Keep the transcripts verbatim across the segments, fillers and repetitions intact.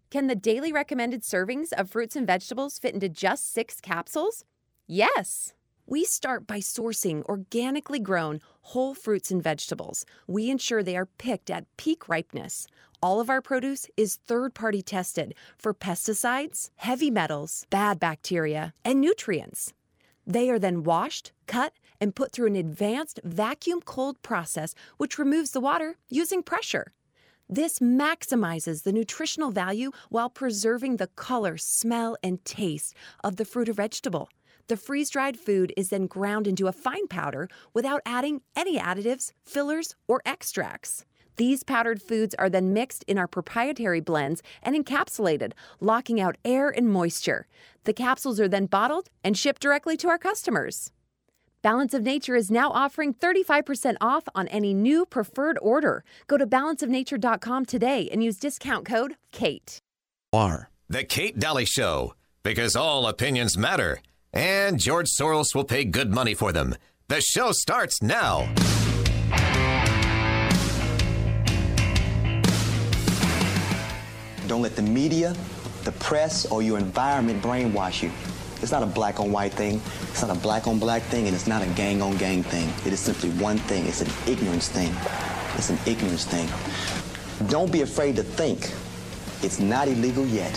Can the daily recommended servings of fruits and vegetables fit into just six capsules? Yes. We start by sourcing organically grown whole fruits and vegetables. We ensure they are picked at peak ripeness. All of our produce is third-party tested for pesticides, heavy metals, bad bacteria, and nutrients. They are then washed, cut, and put through an advanced vacuum cold process which removes the water using pressure. This maximizes the nutritional value while preserving the color, smell, and taste of the fruit or vegetable. The freeze-dried food is then ground into a fine powder without adding any additives, fillers, or extracts. These powdered foods are then mixed in our proprietary blends and encapsulated, locking out air and moisture. The capsules are then bottled and shipped directly to our customers. Balance of Nature is now offering thirty-five percent off on any new preferred order. Go to balance of nature dot com today and use discount code KATE. The Kate Daly Show, because all opinions matter. And George Soros will pay good money for them. The show starts now. Don't let the media, the press, or your environment brainwash you. It's not a black on white thing. It's not a black on black thing, and it's not a gang on gang thing. It is simply one thing. It's an ignorance thing. It's an ignorance thing. Don't be afraid to think. It's not illegal yet.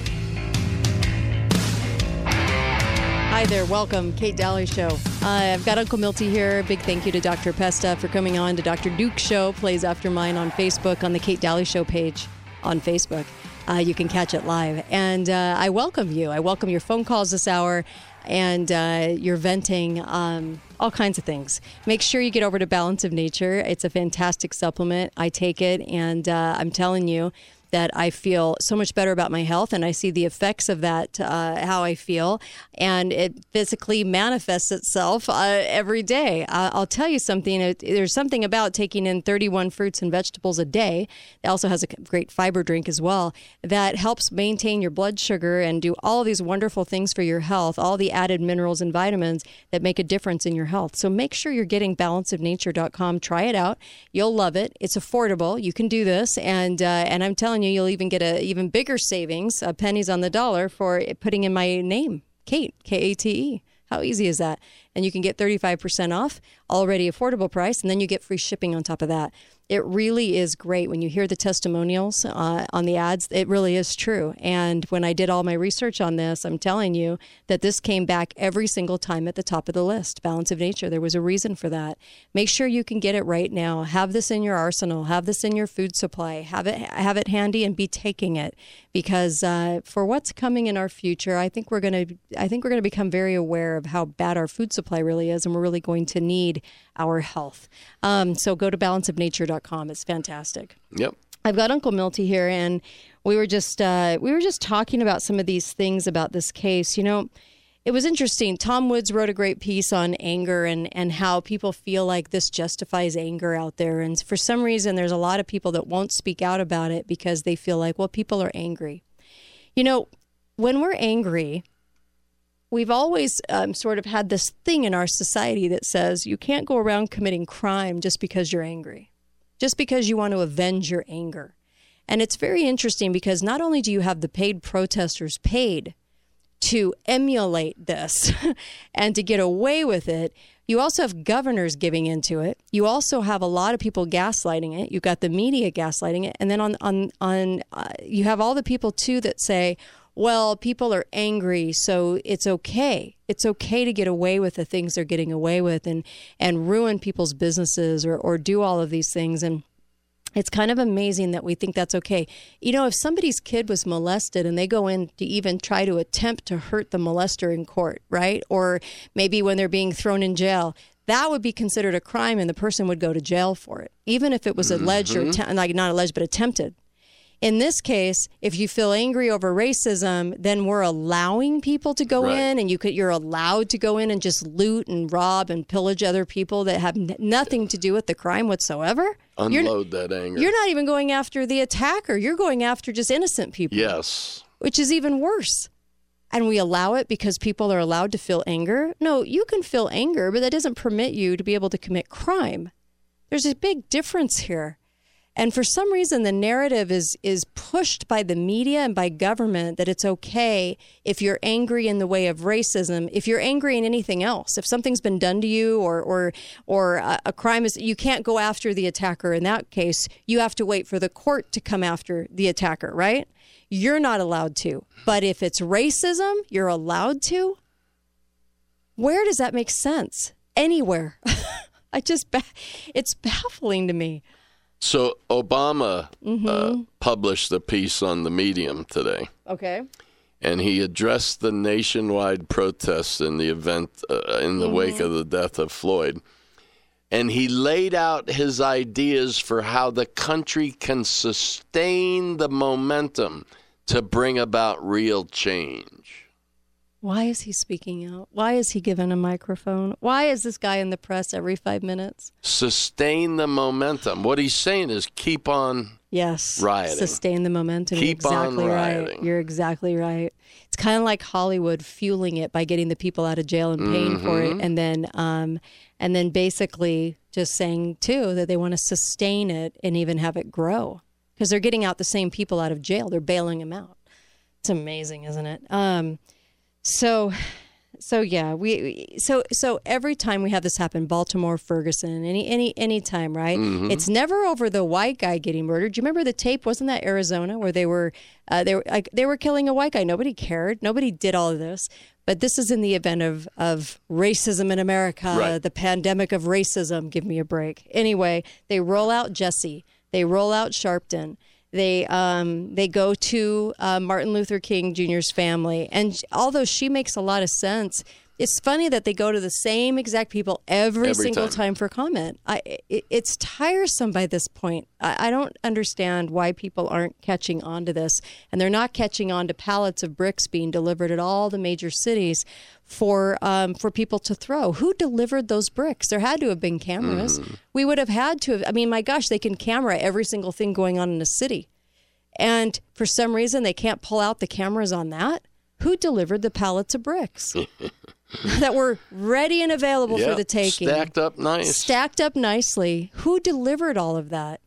Hi there, welcome, Kate Daly Show. Uh, I've got Uncle Milty here. Big thank you to Doctor Pesta for coming on to Doctor Duke's show, plays after mine on Facebook, on the Kate Daly Show page on Facebook. Uh, you can catch it live. And uh, I welcome you. I welcome your phone calls this hour and uh, your venting, um, all kinds of things. Make sure you get over to Balance of Nature. It's a fantastic supplement. I take it, and uh, I'm telling you that I feel so much better about my health, and I see the effects of that, uh, how I feel, and it physically manifests itself uh, every day. Uh, I'll tell you something. It, there's something about taking in thirty-one fruits and vegetables a day. It also has a great fiber drink as well that helps maintain your blood sugar and do all of these wonderful things for your health, all the added minerals and vitamins that make a difference in your health. So make sure you're getting balance of nature dot com. Try it out. You'll love it. It's affordable. You can do this, and uh, and I'm telling you, you'll even get a even bigger savings, uh, pennies on the dollar, for putting in my name, Kate, K A T E. How easy is that? And you can get thirty-five percent off, already affordable price, and then you get free shipping on top of that. It really is great when you hear the testimonials uh, on the ads. It really is true. And when I did all my research on this, I'm telling you that this came back every single time at the top of the list. Balance of Nature. There was a reason for that. Make sure you can get it right now. Have this in your arsenal. Have this in your food supply. Have it have it handy and be taking it, because uh, for what's coming in our future, I think we're going to I think we're going to become very aware of how bad our food supply really is, and we're really going to need our health. Um, so go to balance of nature dot com. It's fantastic. Yep. I've got Uncle Milty here, and we were just uh, we were just talking about some of these things about this case. You know, it was interesting. Tom Woods wrote a great piece on anger and, and how people feel like this justifies anger out there. And for some reason, there's a lot of people that won't speak out about it because they feel like, well, people are angry. You know, when we're angry, we've always um, sort of had this thing in our society that says you can't go around committing crime just because you're angry, just because you want to avenge your anger. And it's very interesting because not only do you have the paid protesters paid to emulate this and to get away with it, you also have governors giving into it. You also have a lot of people gaslighting it. You've got the media gaslighting it. And then on on on uh, you have all the people, too, that say, well, people are angry, so it's okay. It's okay to get away with the things they're getting away with and, and ruin people's businesses or, or do all of these things. And it's kind of amazing that we think that's okay. You know, if somebody's kid was molested and they go in to even try to attempt to hurt the molester in court, right? Or maybe when they're being thrown in jail, that would be considered a crime and the person would go to jail for it, even if it was alleged mm-hmm. or att- like not alleged, but attempted. In this case, if you feel angry over racism, then we're allowing people to go right. in, and you could, you're allowed to go in and just loot and rob and pillage other people that have n- nothing to do with the crime whatsoever. Unload you're, that anger. You're not even going after the attacker. You're going after just innocent people. Yes. Which is even worse. And we allow it because people are allowed to feel anger. No, you can feel anger, but that doesn't permit you to be able to commit crime. There's a big difference here. And for some reason, the narrative is is pushed by the media and by government that it's okay if you're angry in the way of racism, if you're angry in anything else, if something's been done to you or or or a, a crime is, you can't go after the attacker. In that case, you have to wait for the court to come after the attacker, right? You're not allowed to. But if it's racism, you're allowed to? Where does that make sense? Anywhere. I just, it's baffling to me. So Obama mm-hmm. uh, published a piece on the Medium today. Okay. And he addressed the nationwide protests in the event, uh, in the mm-hmm. wake of the death of Floyd. And he laid out his ideas for how the country can sustain the momentum to bring about real change. Why is he speaking out? Why is he given a microphone? Why is this guy in the press every five minutes? Sustain the momentum. What he's saying is keep on yes, rioting. Sustain the momentum. Keep You're exactly on right. rioting. You're exactly right. It's kind of like Hollywood fueling it by getting the people out of jail and paying mm-hmm. for it, and then um, and then basically just saying too that they want to sustain it and even have it grow because they're getting out the same people out of jail. They're bailing them out. It's amazing, isn't it? Um, So, so yeah, we, so, so every time we have this happen, Baltimore, Ferguson, any, any, any time, right? Mm-hmm. It's never over the white guy getting murdered. Do you remember the tape? Wasn't that Arizona where they were, uh, they were like, they were killing a white guy. Nobody cared. Nobody did all of this. But this is in the event of, of racism in America, right. The pandemic of racism. Give me a break. Anyway, they roll out Jesse. They roll out Sharpton. They um, they go to uh, Martin Luther King Junior's family. And although she makes a lot of sense, it's funny that they go to the same exact people every, every single time. time for comment. I, it, it's tiresome by this point. I, I don't understand why people aren't catching on to this. And they're not catching on to pallets of bricks being delivered at all the major cities for um, for people to throw. Who delivered those bricks? There had to have been cameras. Mm. We would have had to have. I mean, my gosh, they can camera every single thing going on in a city. And for some reason, they can't pull out the cameras on that. Who delivered the pallets of bricks that were ready and available yep, for the taking? Stacked up nice. Stacked up nicely. Who delivered all of that?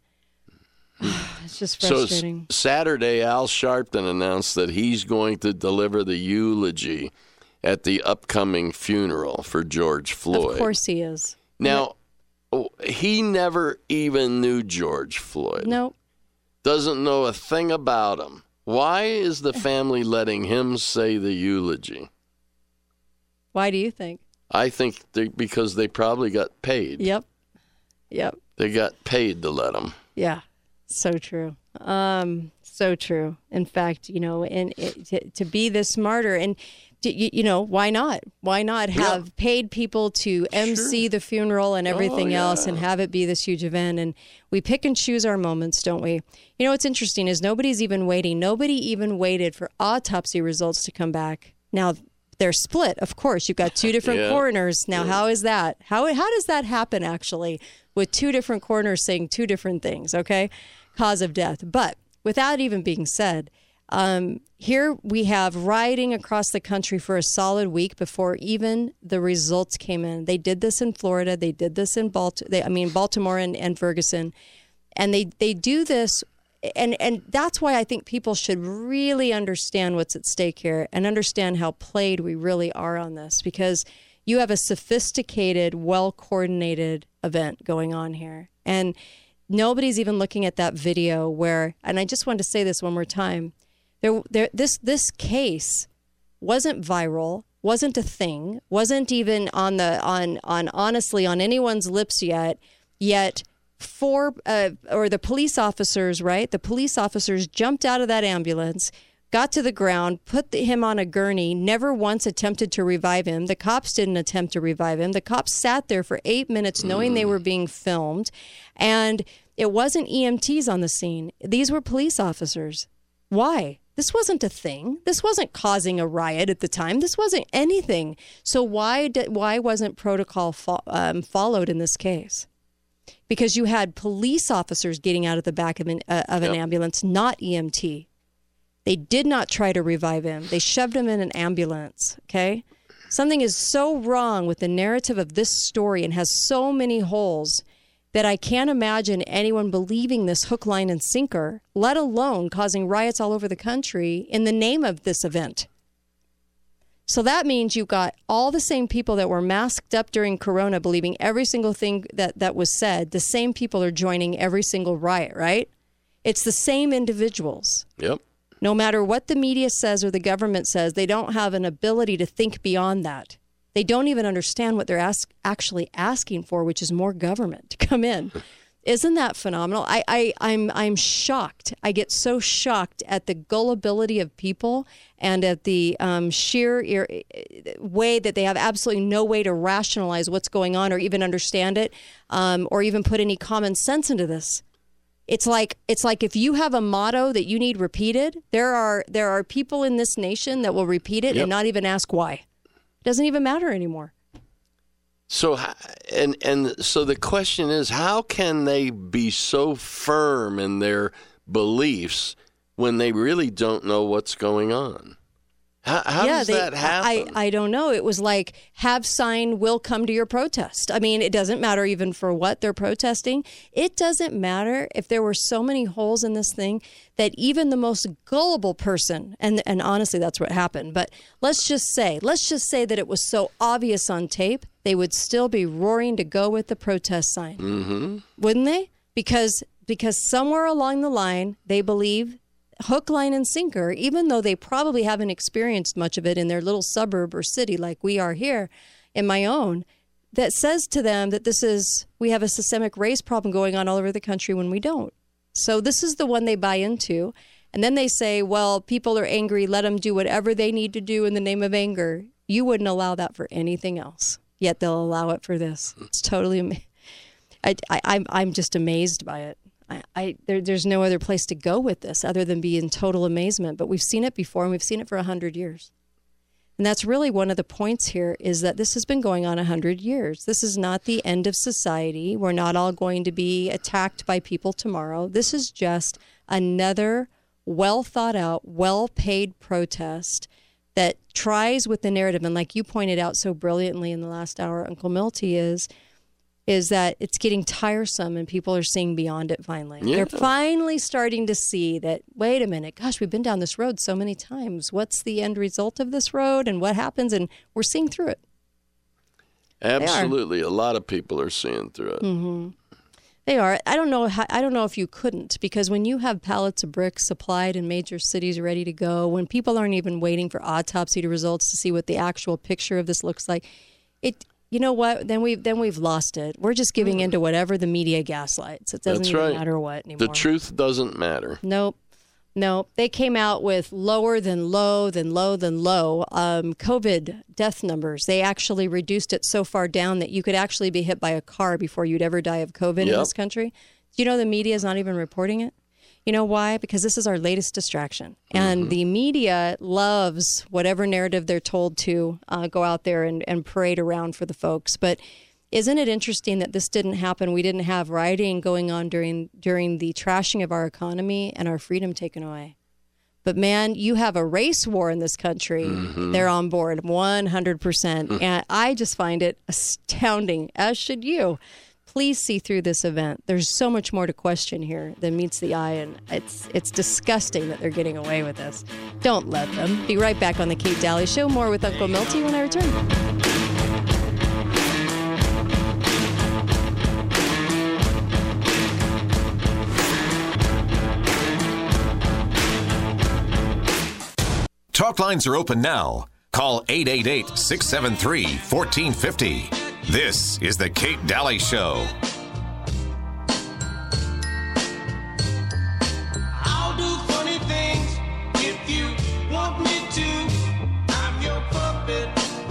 It's just frustrating. So Saturday, Al Sharpton announced that he's going to deliver the eulogy at the upcoming funeral for George Floyd. Of course he is. Now, oh, he never even knew George Floyd. Nope. Doesn't know a thing about him. Why is the family letting him say the eulogy? Why do you think? I think they, because they probably got paid. Yep. Yep. They got paid to let him. Yeah. So true. Um, so true. In fact, you know, and it, to, to be this martyr and, to, you, you know, why not? Why not have yeah. paid people to M C sure. the funeral and everything oh, yeah. else and have it be this huge event? And we pick and choose our moments, don't we? You know, what's interesting is nobody's even waiting. Nobody even waited for autopsy results to come back. Now, they're split, of course. You've got two different yeah. coroners. Now, yeah. how is that? How how does that happen, actually, with two different coroners saying two different things, okay? Cause of death. But with that even being said, um, here we have rioting across the country for a solid week before even the results came in. They did this in Florida. They did this in Baltimore. They, I mean, Baltimore and, and Ferguson. And they, they do this. And, and that's why I think people should really understand what's at stake here and understand how played we really are on this, because you have a sophisticated, well-coordinated event going on here. And nobody's even looking at that video where, and I just wanted to say this one more time, there, there, this this case wasn't viral, wasn't a thing, wasn't even on the on on honestly on anyone's lips yet. Yet, four uh, or the police officers, right? The police officers jumped out of that ambulance, got to the ground, put the, him on a gurney, never once attempted to revive him. The cops didn't attempt to revive him. The cops sat there for eight minutes knowing mm. they were being filmed. And it wasn't E M Ts on the scene. These were police officers. Why? This wasn't a thing. This wasn't causing a riot at the time. This wasn't anything. So why did, why wasn't protocol fo- um, followed in this case? Because you had police officers getting out of the back of an, uh, of an yep. ambulance, not E M T. They did not try to revive him. They shoved him in an ambulance, okay? Something is so wrong with the narrative of this story and has so many holes. that I can't imagine anyone believing this hook, line, and sinker, let alone causing riots all over the country in the name of this event. So that means you've got all the same people that were masked up during Corona, believing every single thing that, that was said. The same people are joining every single riot, right? It's the same individuals. Yep. No matter what the media says or the government says, they don't have an ability to think beyond that. They don't even understand what they're ask, actually asking for, which is more government to come in. Isn't that phenomenal? I, I, I'm, I'm shocked. I get so shocked at the gullibility of people and at the um, sheer ir- way that they have absolutely no way to rationalize what's going on or even understand it, um, or even put any common sense into this. It's like it's like if you have a motto that you need repeated, there are there are people in this nation that will repeat it Yep. and not even ask why. It doesn't even matter anymore. So, and and so the question is, how can they be so firm in their beliefs when they really don't know what's going on? How, how yeah, does they, that happen? I, I don't know. It was like, have sign, will come to your protest. I mean, it doesn't matter even for what they're protesting. It doesn't matter if there were so many holes in this thing that even the most gullible person, and, and honestly, that's what happened. But let's just say, let's just say that it was so obvious on tape, they would still be roaring to go with the protest sign. Mm-hmm. Wouldn't they? Because because somewhere along the line, they believe hook, line, and sinker, even though they probably haven't experienced much of it in their little suburb or city like we are here in my own, that says to them that this is, we have a systemic race problem going on all over the country when we don't. So this is the one they buy into. And then they say, well, people are angry, let them do whatever they need to do in the name of anger. You wouldn't allow that for anything else, yet they'll allow it for this. It's totally amazing. I, I, I'm, I'm just amazed by it. I, I there, there's no other place to go with this other than be in total amazement. But we've seen it before, and we've seen it for one hundred years. And that's really one of the points here, is that this has been going on one hundred years. This is not the end of society. We're not all going to be attacked by people tomorrow. This is just another well-thought-out, well-paid protest that tries with the narrative. And like you pointed out so brilliantly in the last hour, Uncle Milty, is... is that it's getting tiresome and people are seeing beyond it finally. Yeah. They're finally starting to see that, wait a minute, gosh, we've been down this road so many times. What's the end result of this road and what happens? And we're seeing through it. Absolutely. A lot of people are seeing through it. Mm-hmm. They are. I don't know how, I don't know if you couldn't, because when you have pallets of bricks supplied in major cities ready to go, when people aren't even waiting for autopsy results to see what the actual picture of this looks like, it... You know what? Then we've then we've lost it. We're just giving in to whatever the media gaslights. It doesn't That's even right. matter what anymore. The truth doesn't matter. Nope. Nope. They came out with lower than low, than low, than low um, COVID death numbers. They actually reduced it so far down that you could actually be hit by a car before you'd ever die of COVID Yep. in this country. Do you know the media is not even reporting it? You know why? Because this is our latest distraction. And mm-hmm. the media loves whatever narrative they're told to uh, go out there and, and parade around for the folks. But isn't it interesting that this didn't happen? We didn't have rioting going on during during the trashing of our economy and our freedom taken away. But man, you have a race war in this country. Mm-hmm. They're on board one hundred percent. Mm-hmm. And I just find it astounding, as should you. Please see through this event. There's so much more to question here than meets the eye, and it's it's disgusting that they're getting away with this. Don't let them. Be right back on the Kate Daly Show. More with Uncle Milty when I return. Talk lines are open now. Call eight eight eight, six seven three, one four five zero. This is the Kate Daly Show. I'll do funny things if you want me to. I'm your puppet.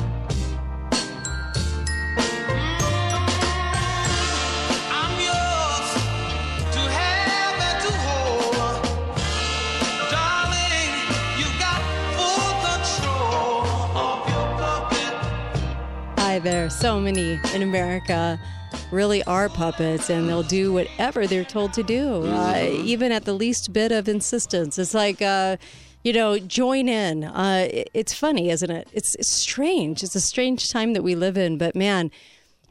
I'm yours to have and to hold. Darling, you've got full control of your puppet. Hi there. So many in America really are puppets, and they'll do whatever they're told to do, uh, even at the least bit of insistence. It's like, uh, you know, join in. Uh, it, it's funny, isn't it? It's, it's strange. It's a strange time that we live in. But man, you know,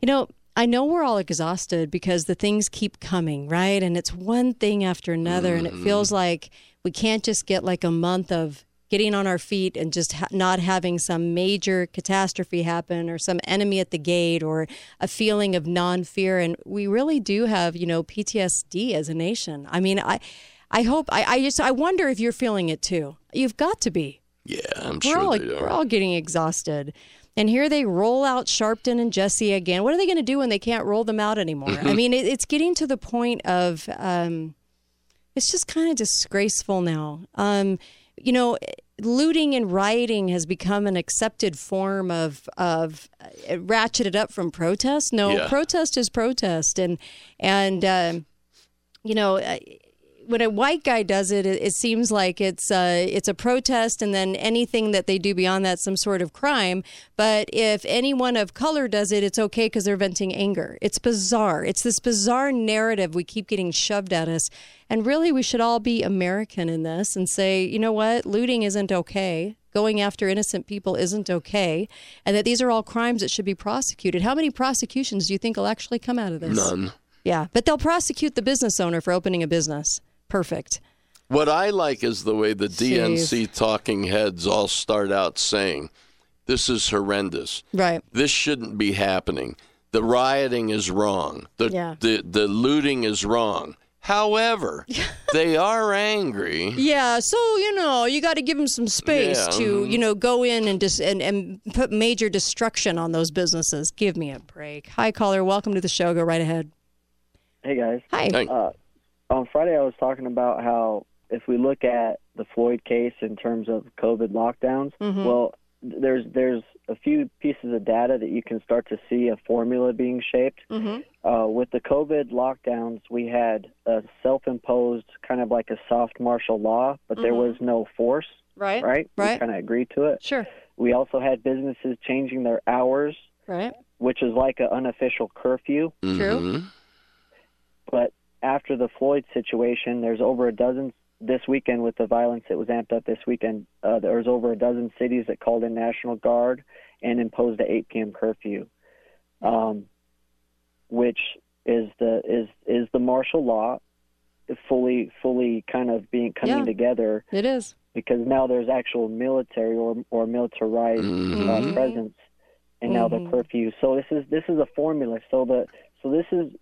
I know we're all exhausted because the things keep coming, right? And it's one thing after another, mm-hmm. and it feels like we can't just get like a month of getting on our feet and just ha- not having some major catastrophe happen or some enemy at the gate or a feeling of non-fear. And we really do have, you know, P T S D as a nation. I mean, I I hope, I, I just, I wonder if you're feeling it too. You've got to be. Yeah, I'm we're sure all, they are. We're all getting exhausted. And here they roll out Sharpton and Jesse again. What are they going to do when they can't roll them out anymore? I mean, it, it's getting to the point of, um, it's just kind of disgraceful now. Um, you know, looting and rioting has become an accepted form of of uh, ratcheted up from protest. No, yeah. protest is protest, and and um, you know. Uh, when a white guy does it, it, it seems like it's uh, it's a protest, and then anything that they do beyond that, some sort of crime. But if anyone of color does it, it's okay because they're venting anger. It's bizarre. It's this bizarre narrative we keep getting shoved at us. And really, we should all be American in this and say, you know what, looting isn't okay. Going after innocent people isn't okay. And that these are all crimes that should be prosecuted. How many prosecutions do you think will actually come out of this? None. Yeah, but they'll prosecute the business owner for opening a business. Perfect. What I like is the way the D N C Jeez. talking heads all start out saying, this is horrendous. Right. This shouldn't be happening. The rioting is wrong. The, yeah. the, the looting is wrong. However, they are angry. Yeah, so, you know, you got to give them some space yeah. to, you know, go in and, dis- and and put major destruction on those businesses. Give me a break. Hi, caller. Welcome to the show. Go right ahead. Hey, guys. Hi. Hey. Uh, on Friday, I was talking about how if we look at the Floyd case in terms of COVID lockdowns, mm-hmm. well, there's there's a few pieces of data that you can start to see a formula being shaped. Mm-hmm. Uh, with the COVID lockdowns, we had a self-imposed kind of like a soft martial law, but mm-hmm. there was no force, right? Right? Right. We kind of agreed to it. Sure. We also had businesses changing their hours, right? which is like an unofficial curfew. Mm-hmm. True. But after the Floyd situation, there's over a dozen this weekend with the violence that was amped up this weekend. Uh, there was over a dozen cities that called in National Guard and imposed an eight p.m. curfew, um, which is the is is the martial law fully fully kind of being coming yeah, together. It is, because now there's actual military or or militarized mm-hmm. uh, presence, and now mm-hmm. the curfew. So this is this is a formula. So the so this is.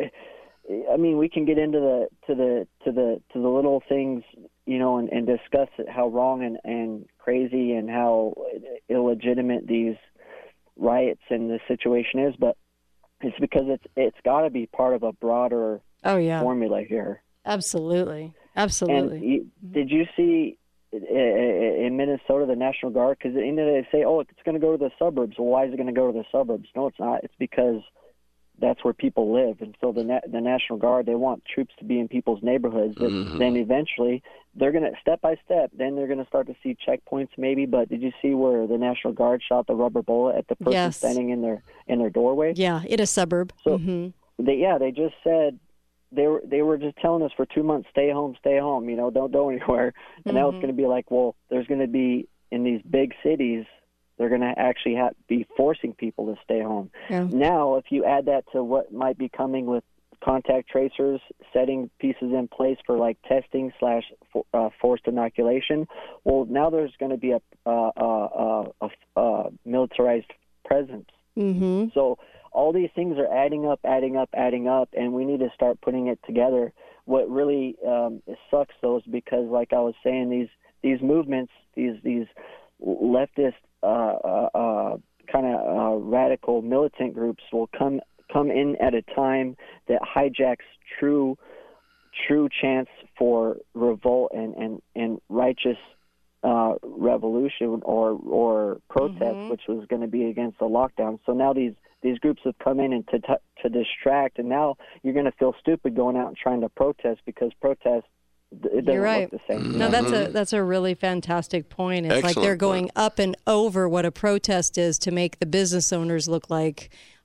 I mean, we can get into the to the to the to the little things, you know, and, and discuss it, how wrong and, and crazy and how illegitimate these riots and the situation is. But it's because it's it's got to be part of a broader oh yeah formula here. Absolutely, absolutely. And you, did you see in Minnesota the National Guard? Because at the end of the day, they say, oh, it's going to go to the suburbs. Well, why is it going to go to the suburbs? No, it's not. It's because that's where people live, and so the Na- the National Guard, they want troops to be in people's neighborhoods. But Mm-hmm. then eventually, they're gonna step by step. Then they're gonna start to see checkpoints, maybe. But did you see where the National Guard shot the rubber bullet at the person Yes. standing in their in their doorway? Yeah, in a suburb. So mm-hmm. they yeah, they just said they were they were just telling us for two months, stay home, stay home. You know, don't go anywhere. And now it's Mm-hmm. going to be like, well, there's going to be in these big cities. They're going to actually have, be forcing people to stay home. Yeah. Now, if you add that to what might be coming with contact tracers, setting pieces in place for like testing slash uh, forced inoculation, well, now there's going to be a, uh, uh, uh, a, a militarized presence. Mm-hmm. So all these things are adding up, adding up, adding up, and we need to start putting it together. What really um, sucks, though, is because, like I was saying, these these movements, these these leftist uh, uh, uh, kind of uh, radical militant groups will come come in at a time that hijacks true true chance for revolt and and, and righteous uh, revolution or or protest, Mm-hmm. which was going to be against the lockdown. So now these these groups have come in and to t- to distract, and now you're going to feel stupid going out and trying to protest because protest it doesn't You're right. look the same. No, that's a that's a really fantastic point. It's like Excellent they're going point. up and over what a protest is to make the business owners look like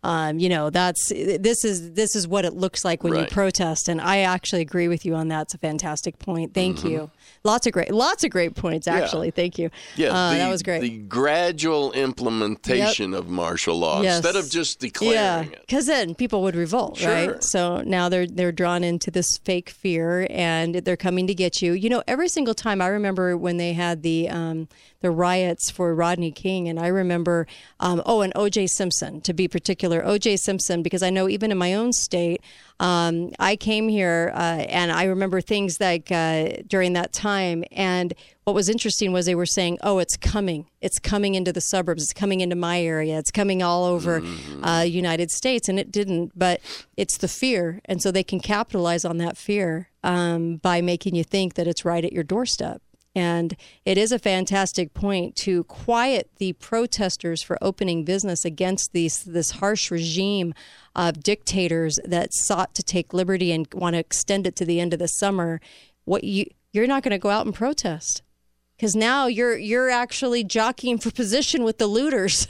Um, you know, that's this is this is what it looks like when Right. you protest, and I actually agree with you on that. It's a fantastic point. Thank Mm-hmm. you. Lots of great, lots of great points. Actually, thank you. Yeah, uh, the, that was great. The gradual implementation of martial law Yes. instead of just declaring yeah, it. because then people would revolt, Sure. right? So now they're they're drawn into this fake fear, and they're coming to get you. You know, every single time I remember when they had the um, the riots for Rodney King, and I remember um, oh, and O J Simpson to be particular, O J Simpson, because I know even in my own state. Um, I came here uh, and I remember things like uh, during that time. And what was interesting was they were saying, oh, it's coming. It's coming into the suburbs. It's coming into my area. It's coming all over Mm-hmm. uh, United States. And it didn't. But it's the fear. And so they can capitalize on that fear um, by making you think that it's right at your doorstep. And it is a fantastic point to quiet the protesters for opening business against these this harsh regime of dictators that sought to take liberty and want to extend it to the end of the summer. What you you're not going to go out and protest because now you're you're actually jockeying for position with the looters.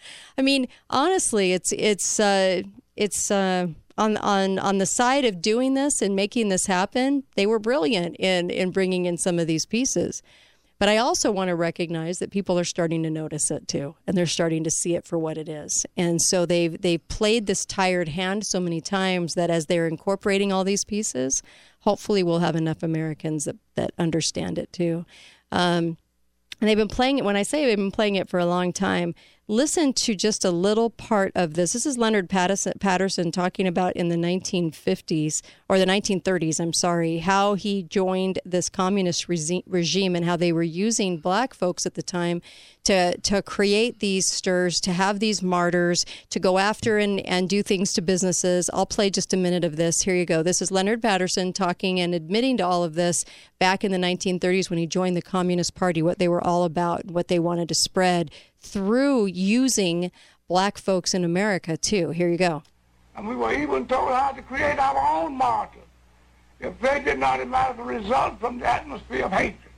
I mean, honestly, it's it's uh, it's. Uh, On, on on the side of doing this and making this happen, they were brilliant in, in bringing in some of these pieces. But I also want to recognize that people are starting to notice it too, and they're starting to see it for what it is. And so they've they've played this tired hand so many times that as they're incorporating all these pieces, hopefully we'll have enough Americans that, that understand it too. Um, and they've been playing it. When I say they've been playing it for a long time, listen to just a little part of this. This is Leonard Patterson, Patterson talking about in the nineteen fifties or the nineteen thirties, I'm sorry, how he joined this communist regi- regime and how they were using black folks at the time to to create these stirs, to have these martyrs, to go after and, and do things to businesses. I'll play just a minute of this. Here you go. This is Leonard Patterson talking and admitting to all of this back in the nineteen thirties when he joined the Communist Party, what they were all about, what they wanted to spread through using black folks in America, too. Here you go. And we were even told how to create our own martyrs if they did not automatically result from the atmosphere of hatred.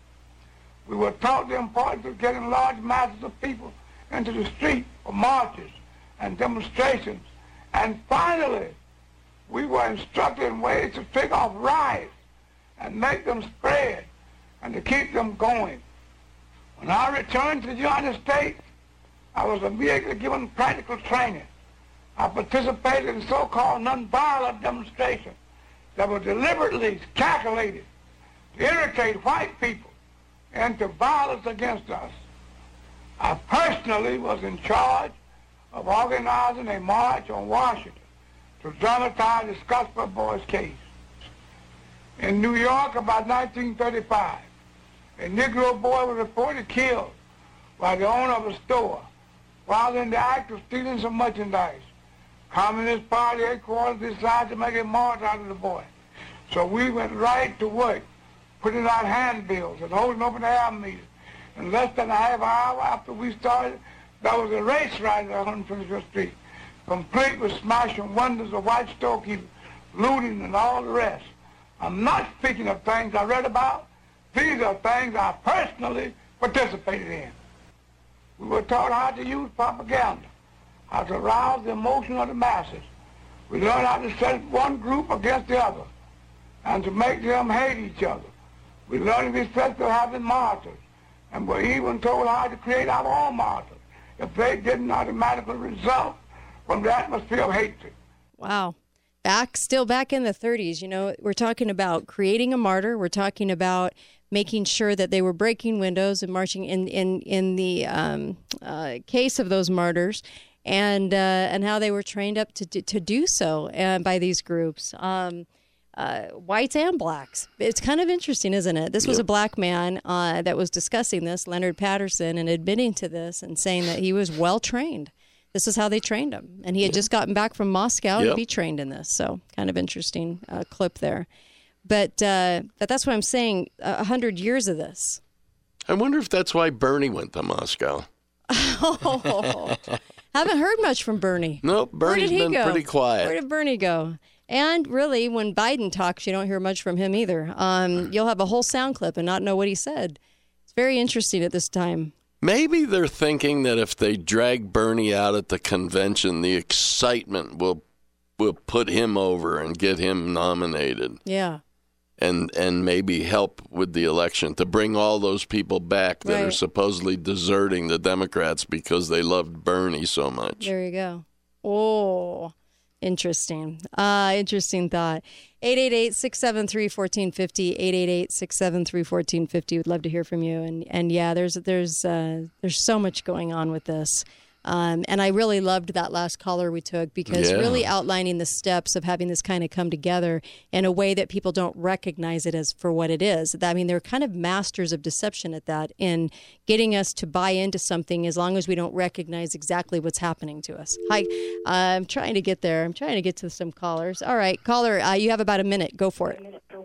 We were taught the importance of getting large masses of people into the street for marches and demonstrations. And finally, we were instructed in ways to take off riots and make them spread and to keep them going. When I returned to the United States, I was immediately given practical training. I participated in so-called nonviolent demonstrations that were deliberately calculated to irritate white people into violence against us. I personally was in charge of organizing a march on Washington to dramatize the Scottsboro Boys case. In New York, about nineteen thirty-five, a Negro boy was reported killed by the owner of a store while in the act of stealing some merchandise. Communist Party headquarters decided to make a march out of the boy. So we went right to work, putting out handbills and holding open air meetings. In less than a half hour after we started, there was a race riot on one hundred twenty-fifth Street, complete with smashing windows of white storekeepers, looting and all the rest. I'm not speaking of things I read about. These are things I personally participated in. We were taught how to use propaganda, how to arouse the emotion of the masses. We learned how to set one group against the other and to make them hate each other. We learned the effect of having martyrs, and were even told how to create our own martyrs if they didn't automatically result from the atmosphere of hatred. Wow. Back, still back in the thirties, you know, we're talking about creating a martyr. We're talking about making sure that they were breaking windows and marching in, in, in the um, uh, case of those martyrs, and uh, and how they were trained up to, to do so uh, by these groups, um, uh, whites and blacks. It's kind of interesting, isn't it? This was Yep. a black man uh, that was discussing this, Leonard Patterson, and admitting to this and saying that he was well trained. This is how they trained him. And he had just gotten back from Moscow Yep. to be trained in this. So kind of interesting uh, clip there. But uh, but that's what I'm saying, a hundred years of this. I wonder if that's why Bernie went to Moscow. Oh, haven't heard much from Bernie. Nope, Bernie's Where did he been go? pretty quiet. Where did Bernie go? And really, when Biden talks, you don't hear much from him either. Um, you'll have a whole sound clip and not know what he said. It's very interesting at this time. Maybe they're thinking that if they drag Bernie out at the convention, the excitement will will put him over and get him nominated. Yeah. And and maybe help with the election to bring all those people back that Right. are supposedly deserting the Democrats because they loved Bernie so much. There you go. Oh, interesting. Uh, interesting thought. eight eight eight, six seven three, one four five zero, eight eight eight, six seven three, one four five zero. We'd love to hear from you. And and yeah, there's there's uh, there's so much going on with this. Um, and I really loved that last caller we took because Yeah. really outlining the steps of having this kind of come together in a way that people don't recognize it as for what it is. I mean, they're kind of masters of deception at that in getting us to buy into something as long as we don't recognize exactly what's happening to us. Hi, I'm trying to get there. I'm trying to get to some callers. All right, caller, uh, you have about a minute. Go for it.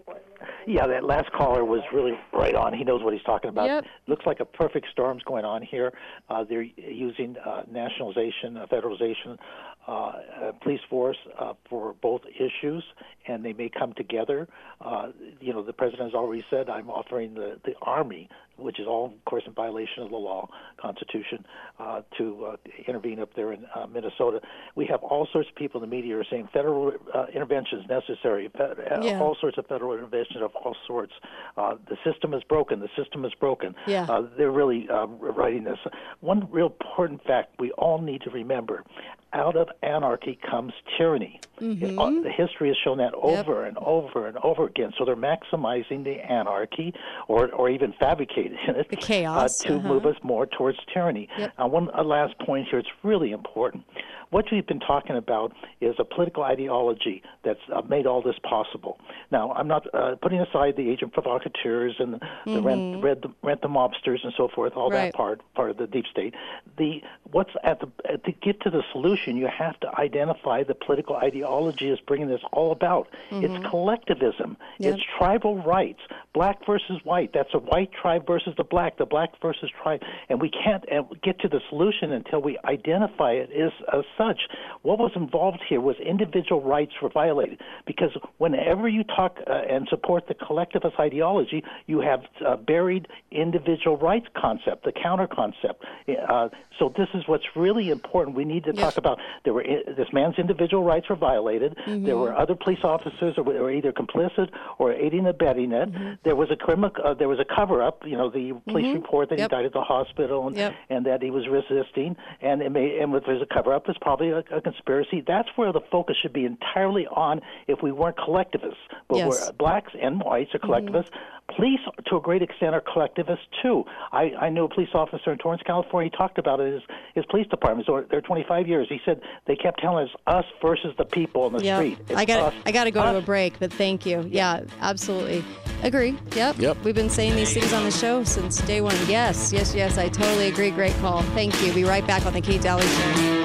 Yeah, that last caller was really right on. He knows what he's talking about. Yep. Looks like a perfect storm's going on here. Uh, they're using uh, nationalization, uh, federalization, uh, uh, police force uh, for both issues, and they may come together. Uh, you know, the president has already said, I'm offering the, the Army, which is all, of course, in violation of the law, Constitution, uh, to uh, intervene up there in uh, Minnesota. We have all sorts of people in the media are saying federal uh, intervention is necessary, fe- uh, Yeah. all sorts of federal intervention of all sorts. Uh, the system is broken. The system is broken. Yeah. Uh, they're really uh, writing this. One real important fact we all need to remember, out of anarchy comes tyranny. It, uh, the history has shown that over and over and over again. So they're maximizing the anarchy or, or even fabricating it The chaos, uh, to uh-huh. move us more towards tyranny. Yep. Uh, one a last point here, it's really important. What we've been talking about is a political ideology that's uh, made all this possible. Now, I'm not uh, putting aside the agent provocateurs and the, the Mm-hmm. rent, rent, the, rent the mobsters and so forth, all Right. that part part of the deep state. The what's at the uh, to get to the solution, you have to identify the political ideology is bringing this all about. It's collectivism. Yep. It's tribal rights. Black versus white. That's a white tribe versus the black. The black versus tribe. And we can't uh, get to the solution until we identify it as, as such. What was involved here was individual rights were violated. Because whenever you talk uh, and support the collectivist ideology, you have uh, buried individual rights concept, the counter concept. Uh, so this is what's really important. We need to Yes. talk about there were this man's individual rights were violated. Mm-hmm. There were other police officers who were either complicit or aiding and abetting it. Mm-hmm. There was a criminal. Uh, there was a cover up. You know, the police report that Yep. he died at the hospital and, Yep. and that he was resisting. And it may, and if there's a cover up, it's probably a, a conspiracy. That's where the focus should be entirely on. If we weren't collectivists, but Yes. we're blacks and whites are collectivists. Police, to a great extent, are collectivists too. I, I knew a police officer in Torrance, California. He talked about it. His, his police department. So they're twenty-five years. He said they kept telling us us versus the people on the Yep. street. It's I got us, I got to go to a us. break, but thank you. Yeah, absolutely. Agree. Yep. Yep. We've been saying these things on the show since day one. Yes, yes, yes. I totally agree. Great call. Thank you. Be right back on the Kate Daly Show.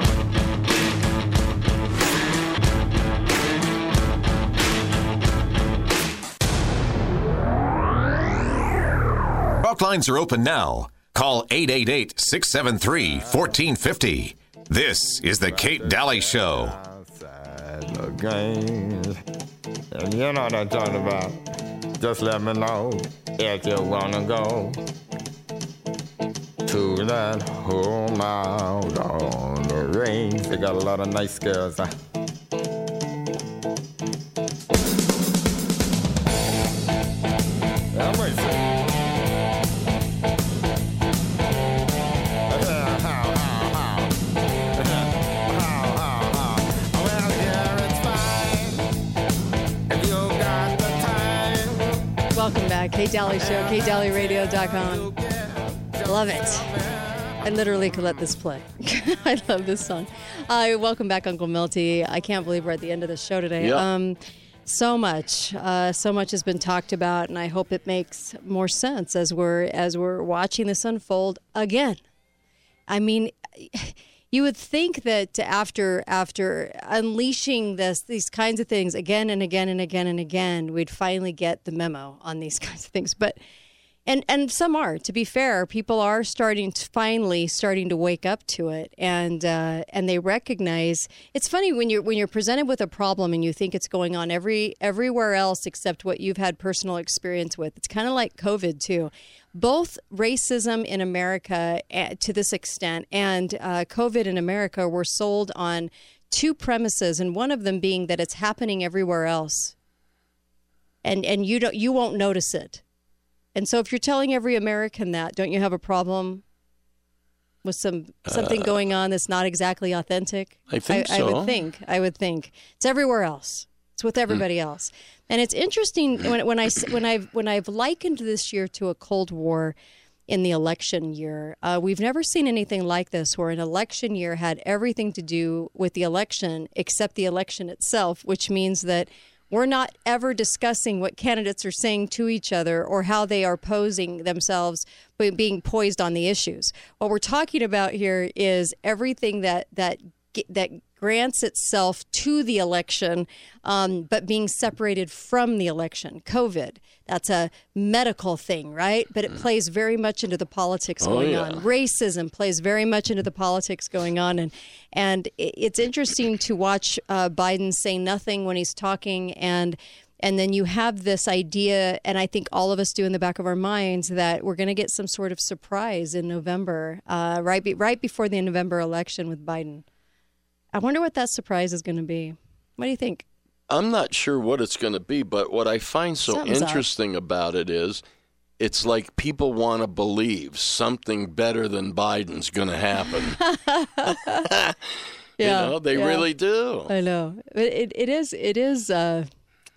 Talk lines are open now. Call eight eight eight, six seven three, one four five zero. This is the Kate Daly Show. The games. And you know what I'm talking about. Just let me know if you wanna go to that home out on the range. They got a lot of nice girls. Huh? I'm ready for it. Welcome back. Kate Daly Show, kate daly radio dot com. Love it. I literally could let this play. I love this song. Uh, welcome back, Uncle Milty. I can't believe we're at the end of the show today. Yep. Um, so much, uh, so much has been talked about, and I hope it makes more sense as we're as we're watching this unfold again. I mean, you would think that after after unleashing this these kinds of things again and again and again and again, we'd finally get the memo on these kinds of things. But and and some are, to be fair, people are starting to finally starting to wake up to it, and uh, and they recognize. It's funny when you're when you're presented with a problem and you think it's going on every everywhere else except what you've had personal experience with. It's kind of like COVID too. both racism in America uh, to this extent and uh, COVID in America were sold on two premises, and one of them being that it's happening everywhere else, and and you don't you won't notice it. And so if you're telling every American that, don't you have a problem with some something uh, going on that's not exactly authentic? I think I, so. I would think. I would think it's everywhere else. It's with everybody mm. else. And it's interesting when when I when I've when I've likened this year to a Cold War in the election year. Uh, we've never seen anything like this, where an election year had everything to do with the election except the election itself, which means that we're not ever discussing what candidates are saying to each other or how they are posing themselves, but being poised on the issues. What we're talking about here is everything that that that grants itself to the election, um, but being separated from the election. COVID, that's a medical thing, right? But it plays very much into the politics going oh, yeah. on. Racism plays very much into the politics going on. And and it's interesting to watch uh, Biden say nothing when he's talking, and and then you have this idea, and I think all of us do in the back of our minds, that we're going to get some sort of surprise in November, uh, right, be, right before the November election with Biden. I wonder what that surprise is going to be. What do you think? I'm not sure what it's going to be, but what I find so Something's interesting up. about it is it's like people want to believe something better than Biden's going to happen. yeah, you know, they yeah. really do. I know. It, it, it is, it is, uh,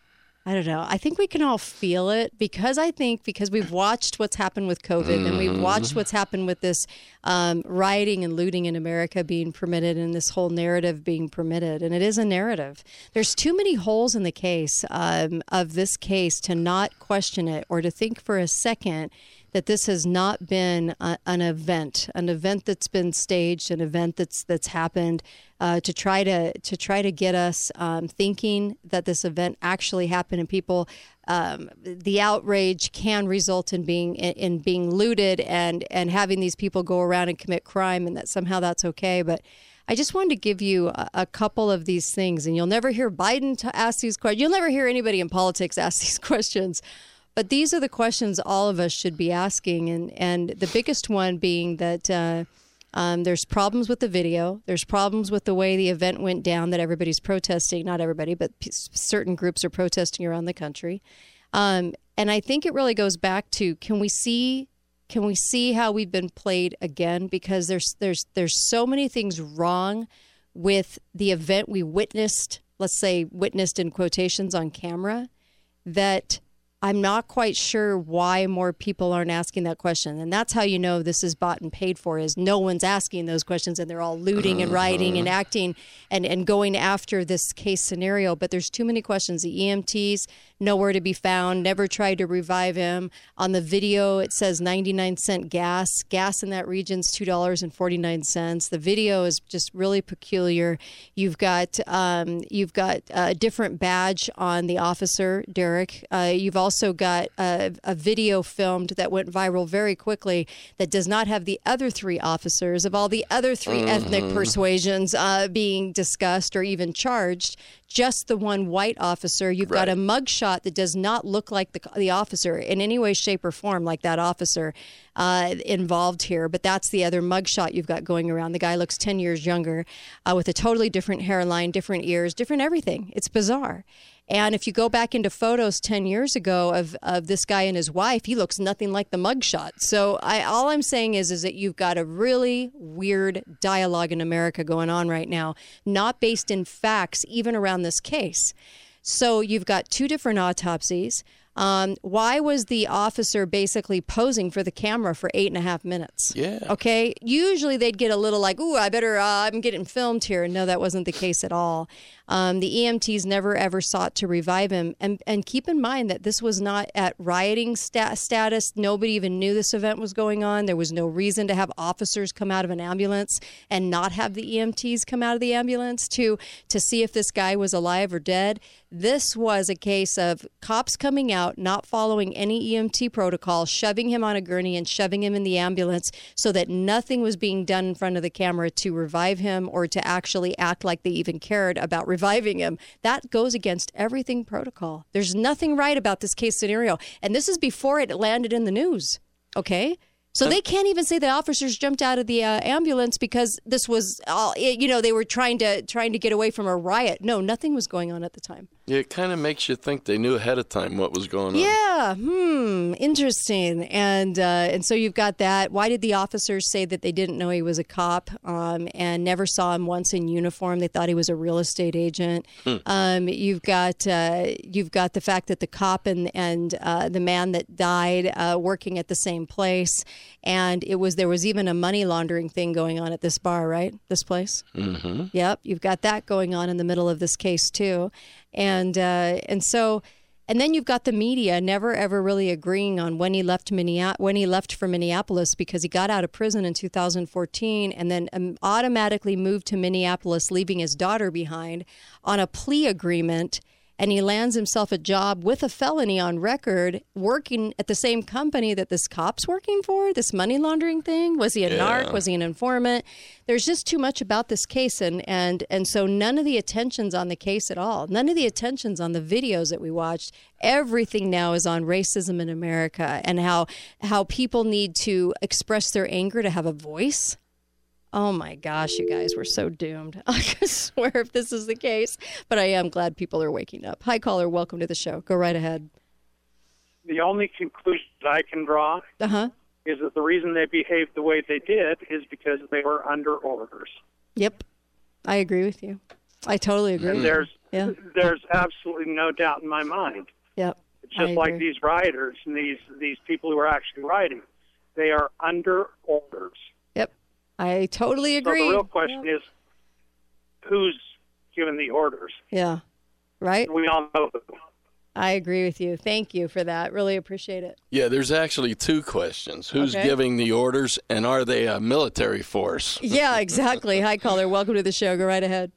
I don't know. I think we can all feel it because I think because we've watched what's happened with COVID mm-hmm. and we've watched what's happened with this um, rioting and looting in America being permitted and this whole narrative being permitted. And it is a narrative. There's too many holes in the case um, of this case to not question it or to think for a second that this has not been a, an event, an event that's been staged, an event that's that's happened uh, to try to to try to get us um, thinking that this event actually happened, and people, um, the outrage can result in being in, in being looted and and having these people go around and commit crime, and that somehow that's okay, but. I just wanted to give you a, a couple of these things, and you'll never hear Biden to ask these questions. You'll never hear anybody in politics ask these questions. But these are the questions all of us should be asking, and, and the biggest one being that uh, um, there's problems with the video. There's problems with the way the event went down that everybody's protesting. Not everybody, but p- certain groups are protesting around the country. Um, and I think it really goes back to, can we see can we see how we've been played again? Because there's there's there's so many things wrong with the event we witnessed, let's say witnessed in quotations on camera, that I'm not quite sure why more people aren't asking that question. And that's how you know this is bought and paid for, is no one's asking those questions and they're all looting and rioting and acting and, and going after this case scenario. But there's too many questions. The E M Ts, nowhere to be found, never tried to revive him. On the video, it says ninety-nine cent gas. Gas in that region's two dollars and forty-nine cents. The video is just really peculiar. You've got um, you've got a different badge on the officer, Derek. Uh, you've also also got a, a video filmed that went viral very quickly that does not have the other three officers of all the other three mm-hmm. ethnic persuasions uh, being discussed or even charged. Just the one white officer. You've right. got a mugshot that does not look like the, the officer in any way, shape, or form like that officer uh, involved here. But that's the other mugshot you've got going around. The guy looks ten years younger uh, with a totally different hairline, different ears, different everything. It's bizarre. And if you go back into photos ten years ago of, of this guy and his wife, he looks nothing like the mugshot. So I, all I'm saying is, is that you've got a really weird dialogue in America going on right now, not based in facts, even around this case. So you've got two different autopsies. Um, why was the officer basically posing for the camera for eight and a half minutes? Yeah. Okay. Usually they'd get a little like, ooh, I better, uh, I'm getting filmed here. No, that wasn't the case at all. Um, the E M Ts never ever sought to revive him. And and keep in mind that this was not at rioting stat- status. Nobody even knew this event was going on. There was no reason to have officers come out of an ambulance and not have the E M Ts come out of the ambulance to to see if this guy was alive or dead. This was a case of cops coming out, not following any E M T protocol, shoving him on a gurney and shoving him in the ambulance so that nothing was being done in front of the camera to revive him or to actually act like they even cared about reviving him. That goes against everything protocol. There's nothing right about this case scenario. And this is before it landed in the news. Okay. So they can't even say the officers jumped out of the uh, ambulance because this was, all, you know, they were trying to trying to get away from a riot. No, nothing was going on at the time. Yeah, it kind of makes you think they knew ahead of time what was going on. Yeah, hmm, interesting. And uh, and so you've got that. Why did the officers say that they didn't know he was a cop um, and never saw him once in uniform? They thought he was a real estate agent. Hmm. Um, you've got uh, you've got the fact that the cop and and uh, the man that died uh, working at the same place, and it was there was even a money laundering thing going on at this bar, right? This place. Mm-hmm. Yep, you've got that going on in the middle of this case too. And uh, and so, and then you've got the media never ever really agreeing on when he left Minneapolis, when he left for Minneapolis, because he got out of prison in two thousand fourteen and then um, automatically moved to Minneapolis, leaving his daughter behind on a plea agreement. And he lands himself a job with a felony on record, working at the same company that this cop's working for, this money laundering thing. Was he a Yeah. narc? Was he an informant? There's just too much about this case. And, and, and so none of the attention's on the case at all. None of the attention's on the videos that we watched. Everything now is on racism in America and how how people need to express their anger to have a voice. Oh my gosh, you guys, we're so doomed. I could swear if this is the case, but I am glad people are waking up. Hi, caller, welcome to the show. Go right ahead. The only conclusion that I can draw Uh-huh. is that the reason they behaved the way they did is because they were under orders. Yep, I agree with you. I totally agree. And there's yeah. there's absolutely no doubt in my mind. Yep. It's just I like agree. these rioters and these these people who are actually rioting. They are under orders. Yep, I totally agree. So the real question Yep. is, who's giving the orders? Yeah, right? We all know who. I agree with you. Thank you for that. Really appreciate it. Yeah, there's actually two questions. Who's Okay. giving the orders, and are they a military force? Yeah, exactly. Hi, caller. Welcome to the show. Go right ahead.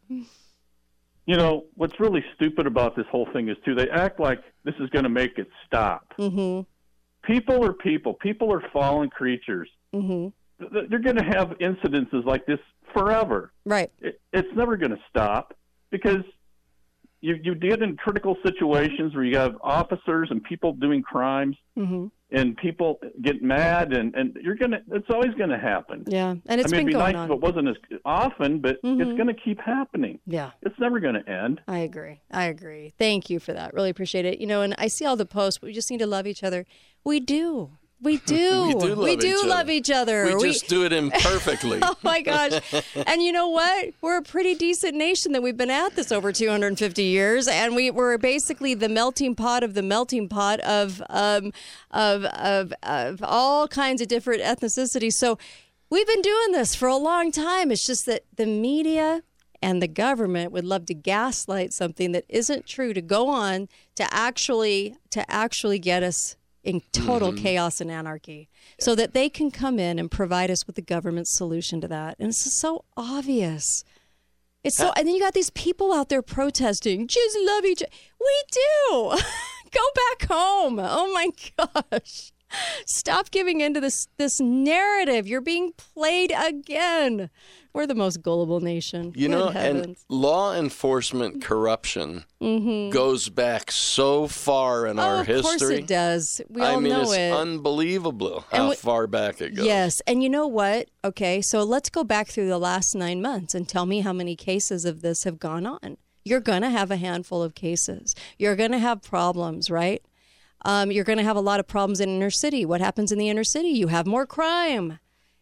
You know, what's really stupid about this whole thing is, too, they act like this is going to make it stop. Mm-hmm. People are people. People are fallen creatures. Mm-hmm. Th- They're going to have incidences like this forever. Right. It, it's never going to stop because you, you get in critical situations where you have officers and people doing crimes Mm-hmm. and people get mad, and, and you're going to, it's always going to happen. Yeah, and it's I mean, been it'd be going nice on. if it wasn't as often, but Mhm. it's going to keep happening. Yeah. It's never going to end. I agree. I agree. Thank you for that. Really appreciate it. You know, and I see all the posts. We just need to love each other. We do. We do. We do love we do each love other. each other. We just do it imperfectly. Oh my gosh. And you know what? We're a pretty decent nation that we've been at this over two hundred fifty years, and we, we're basically the melting pot of the melting pot of um of of of all kinds of different ethnicities. So we've been doing this for a long time. It's just that the media and the government would love to gaslight something that isn't true to go on to actually to actually get us in total Mm-hmm. chaos and anarchy so that they can come in and provide us with the government's solution to that. And it's so obvious. It's so, and then you got these people out there protesting, just love each other. We do. Go back home. Oh my gosh. Stop giving into this this narrative. You're being played again. We're the most gullible nation. You Good know, and heavens. law enforcement corruption Mhm. goes back so far in Oh, our of history. course it does. We I all mean, know it's it. unbelievable And how we- far back it goes. Yes. And you know what? Okay, so let's go back through the last nine months and tell me how many cases of this have gone on. You're going to have a handful of cases. You're going to have problems, right? Um, you're going to have a lot of problems in inner city. What happens in the inner city? You have more crime.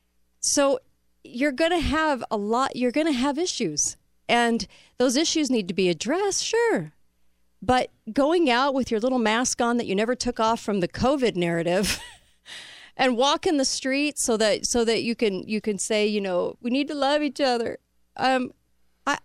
So you're going to have a lot, you're going to have issues. And those issues need to be addressed, sure. But going out with your little mask on that you never took off from the COVID narrative and walk in the street so that so that you can you can say, you know, we need to love each other. Um, I,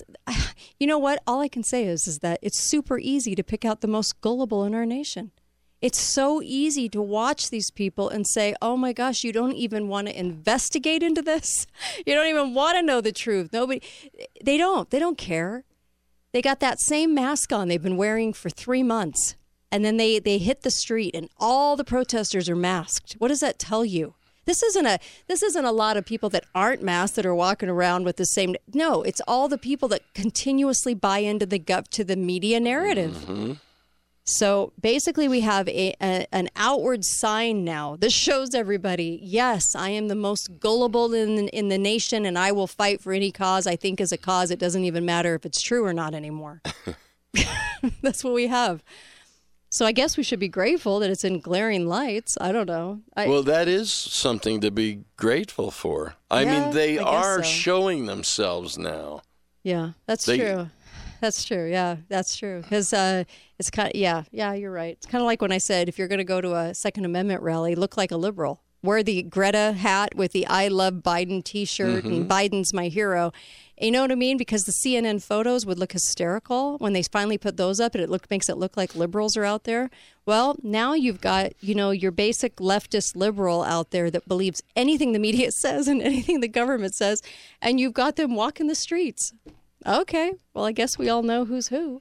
you know what? All I can say is is that it's super easy to pick out the most gullible in our nation. It's so easy to watch these people and say, oh my gosh, you don't even want to investigate into this. You don't even want to know the truth. Nobody, they don't. They don't care. They got that same mask on they've been wearing for three months. And then they, they hit the street and all the protesters are masked. What does that tell you? This isn't a this isn't a lot of people that aren't masked that are walking around with the same. No, it's all the people that continuously buy into the gov to the media narrative. Mm-hmm. So basically we have a, a an outward sign now. This shows everybody, yes, I am the most gullible in, in the nation, and I will fight for any cause I think is a cause. It doesn't even matter if it's true or not anymore. That's what we have. So I guess we should be grateful that it's in glaring lights. I don't know. I, well, that is something to be grateful for. I Yeah, mean, they I guess are so. showing themselves now. Yeah, that's They- true. That's true. Yeah, that's true. Because uh, it's kind of, yeah, yeah, you're right. It's kind of like when I said, if you're going to go to a Second Amendment rally, look like a liberal. Wear the Greta hat with the I Love Biden T-shirt and Biden's my hero. You know what I mean? Because the C N N photos would look hysterical when they finally put those up, and it look makes it look like liberals are out there. Well, now you've got, you know, your basic leftist liberal out there that believes anything the media says and anything the government says, and you've got them walking the streets. Okay, well, I guess we all know who's who.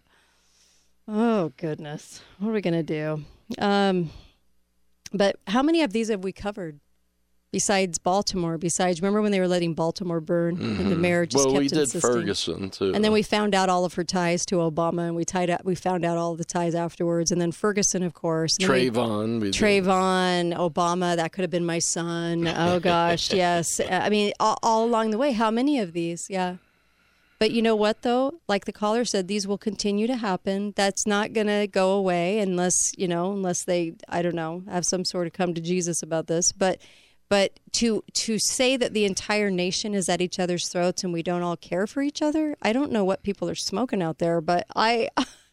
Oh, goodness. What are we going to do? Um, but how many of these have we covered besides Baltimore? Besides, remember when they were letting Baltimore burn and the mayor just Well, kept we did insisting? Ferguson, too. And then we found out all of her ties to Obama, and we tied up, we found out all of the ties afterwards. And then Ferguson, of course. And then we- Trayvon. We did. Trayvon, Obama, that could have been my son. Oh, gosh, yes. I mean, all, all along the way, how many of these? Yeah. But you know what, though? Like the caller said, these will continue to happen. That's not going to go away unless, you know, unless they, I don't know, have some sort of come to Jesus about this. But but to to say that the entire nation is at each other's throats and we don't all care for each other, I don't know what people are smoking out there. But I,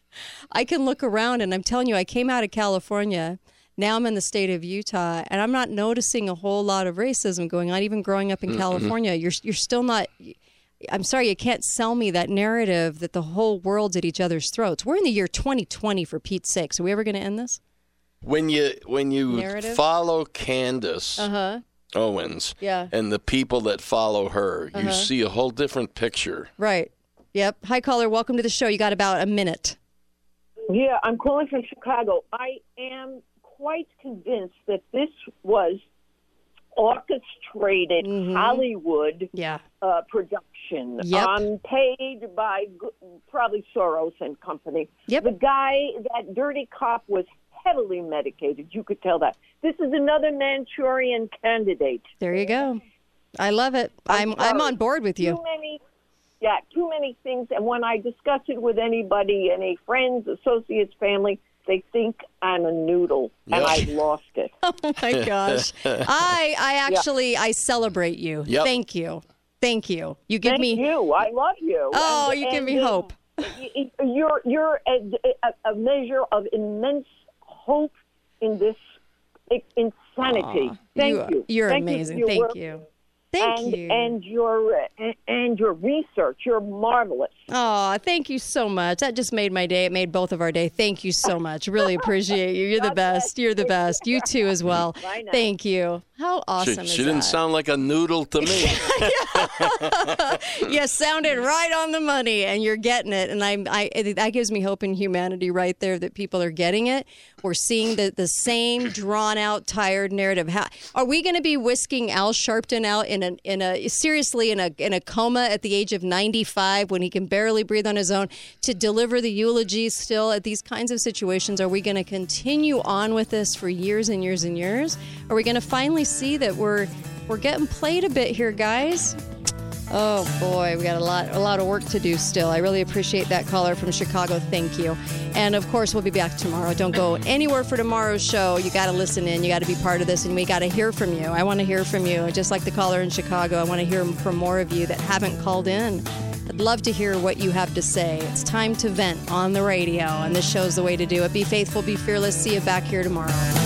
I can look around, and I'm telling you, I came out of California. Now I'm in the state of Utah, and I'm not noticing a whole lot of racism going on. Even growing up in Mm-mm. California, you're you're still not. I'm sorry, you can't sell me that narrative that the whole world's at each other's throats. We're in the year twenty twenty, for Pete's sake. Are we ever going to end this? When you when you Narrative? follow Candace Uh-huh. Owens Yeah. and the people that follow her, you Uh-huh. see a whole different picture. Right. Yep. Hi, caller. Welcome to the show. You got about a minute. Yeah, I'm calling from Chicago. I am quite convinced that this was orchestrated Hollywood yeah. uh, production, Yep. um, paid by g- probably Soros and company. Yep. The guy, that dirty cop, was heavily medicated. You could tell that. This is another Manchurian candidate. There you go. I love it. I'm I'm, sorry. on board with you. Too many, yeah, too many things. And when I discuss it with anybody, any friends, associates, family, they think I'm a noodle, and Yep. I've lost it. Oh my gosh. I I actually I celebrate you. Yep. Thank you. Thank you. You give Thank me you. I love you. Oh, And- you give and, me uh, hope. y- You're you're a, a, a measure of immense hope in this insanity. Aw, Thank you are- you. you're Thank you for amazing. your Thank work. you. Thank and, you. And your uh, and your research. You're marvelous. Oh, thank you so much. That just made my day. It made both of our day. Thank you so much. Really appreciate you. You're the best. You're the best. You too as well. Bye now. Thank you. How She, awesome is she didn't that? sound like a noodle to me. You sounded right on the money, and you're getting it. And I, I, it- that gives me hope in humanity right there that people are getting it. We're seeing the, the same drawn out, tired narrative. How, are we going to be whisking Al Sharpton out in a, in a seriously in a in a coma at the age of ninety-five when he can barely breathe on his own to deliver the eulogies still at these kinds of situations? Are we going to continue on with this for years and years and years? Are we going to finally see that we're we're getting played a bit here, guys? Oh boy, we got a lot a lot of work to do still. I really appreciate that caller from Chicago. Thank you. And of course, we'll be back tomorrow. Don't go anywhere for tomorrow's show. You got to listen in. You got to be part of this, and we got to hear from you. I want to hear from you. Just like the caller in Chicago, I want to hear from more of you that haven't called in. I'd love to hear what you have to say. It's time to vent on the radio, and this show's the way to do it. Be faithful, be fearless. See you back here tomorrow.